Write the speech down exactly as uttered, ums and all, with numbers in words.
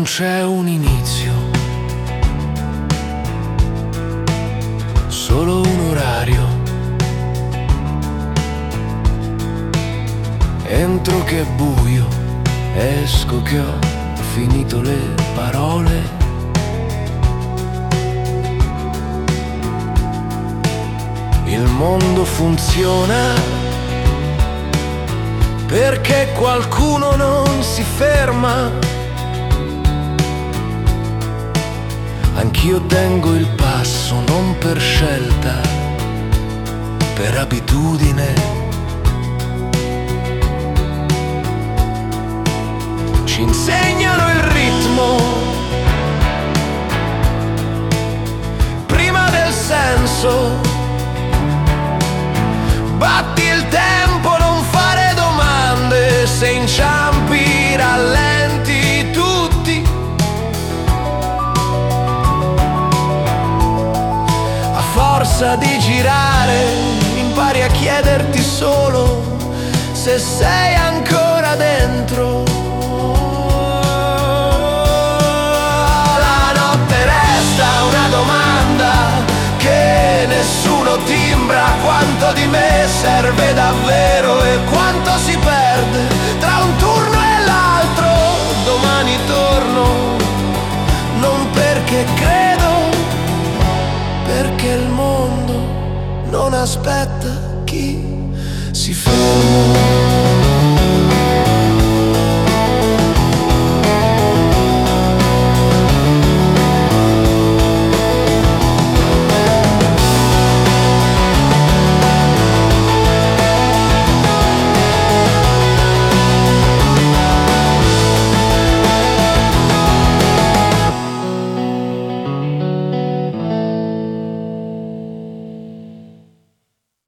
non c'è un inizio, solo un orario. Entro che è buio, esco che ho finito le parole. Il mondo funziona perché qualcuno non si ferma. Anch'io tengo il passo, non per scelta, per abitudine. Ci insegnano il ritmo prima del senso. Batti il tempo, non fare domande, se inciampi rallenti tutti. A forza di girare impari a chiederti solo se sei ancora dentro. La notte resta una domanda che nessuno timbra: quanto di me serve davvero e quanto si perde tra un turno e l'altro. Domani torno, non perché credo, perché il mondo non aspetta chi si ferma.